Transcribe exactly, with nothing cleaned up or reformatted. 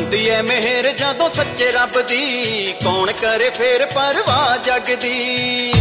ਹੁੰਦੀ ਐ ਮਿਹਰ ਜਦੋਂ ਸੱਚੇ ਰੱਬ ਦੀ, ਕੌਣ ਕਰੇ ਫੇਰ ਪਰਵਾਹ ਜਗ ਦੀ।